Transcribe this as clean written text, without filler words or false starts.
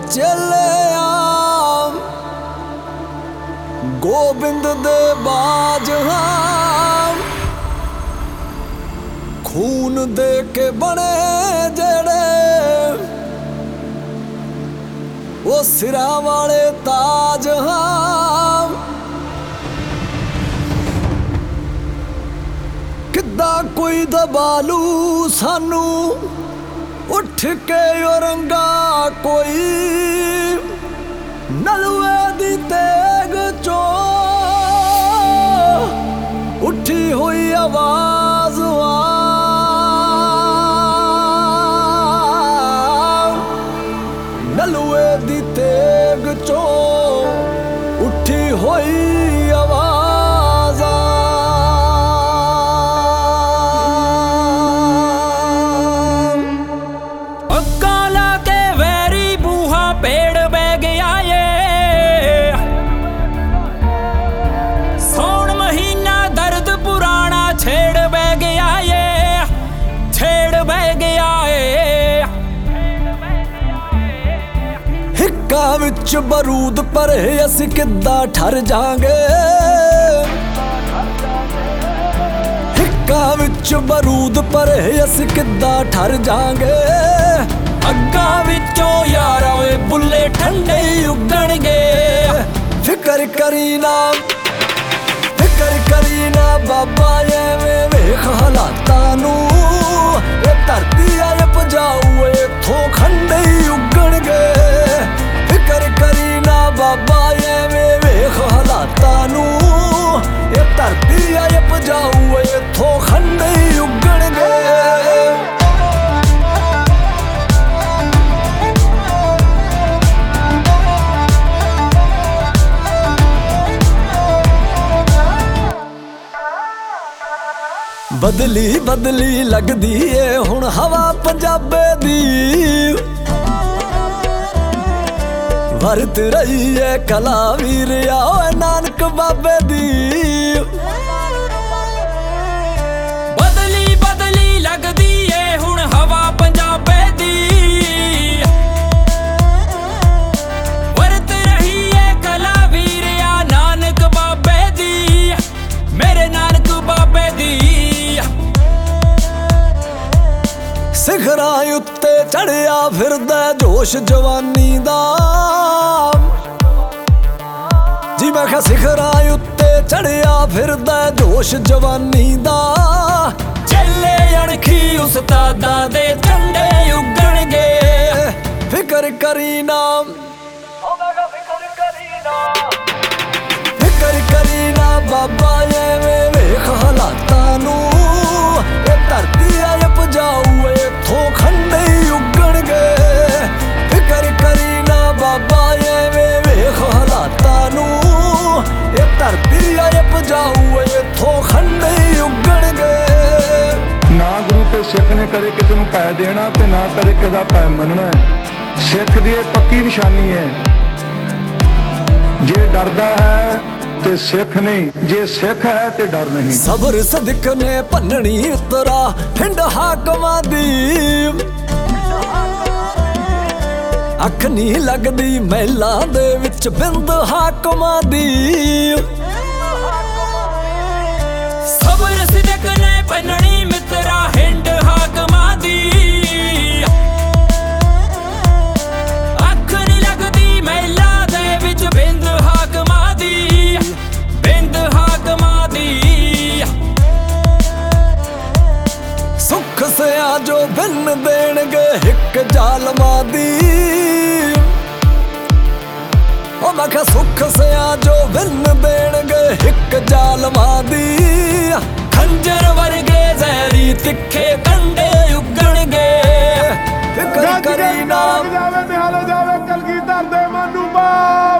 चलिया गोबिंद दे बाज हाँ खून दे के बने जेड़े वो सिरा वाले ताज हाँ किदा कोई दबालू सानू उठ के औरंगा कोई नलुए दी तेग चो उठी हुई आवाज नलुए दी तेग चो उठी हुई आवाज विच बरूद पर असी किदा ठर जांगे हिक्का विच बरूद पर असी किदा ठर जांगे अग्गा विचों यारा वे बुले ठंडे उगणगे फिकर करी ना बाबा एवें वेख हालातां नूं ये धरती आए पजाऊ इथों खंडे उगणगे फिकर करी ना बाबा एवें वेख हालातां नूं ये धरती आए पजाऊ इथों खंडे उगणगे बदली बदली लगदी है हुण हवा पंजाबे दी वरत रही है कला वीर आओ नानक बाबे दी बदली बदली लगदी है हुण हवा पंजाबे दी वरत रही है कला वीर आ नानक बाबे दी मेरे नानक बाबे दी सिखरां उत्ते चढ़िया फिरदा जोश जवानी दा जी मैं कहा सिखरां उत्ते चढ़िया फिरदा जोश जवानी दा चले अणखी उस्तादां दे झंडे उगणगे फिकर करी ना बाबा एवें वेख हालातां नूं ये धरती आए पजाऊ इथों खंडे उगणगे फिकर करी ना बाबा एवें वेख हालातां नूं ये धरती आए पजाऊ इथों खंडे उगणगे ना गुरु ते सिख ने कदे किसी नूं पै देना ते ना कदे किसी दा पै मनना सिख दी पक्की निशानी है जे डरदा है ते सिख नहीं जे सिख है ते डर नहीं सबर सदिक ने भन्ननी उतरा हिंड हाकमां दी अख नहीं लगदी महिला दे विच बिंद हाकमां दी सबर सदिक ने भन्ननी मित्रा हिंड हाकमां दी अख नहीं लगदी महिला दे विच बिंद हाकमां दी सुख से जो बिन देणगे हिक जालमा दी ओ मैं कहा सुख से जो बिन देणगे हिक जालमा दी खंजर वर्गे जहरी तिखे कंडे उगणगे फिकर करी ना जावे निहाले जावे कलगीधर दे मानू बाप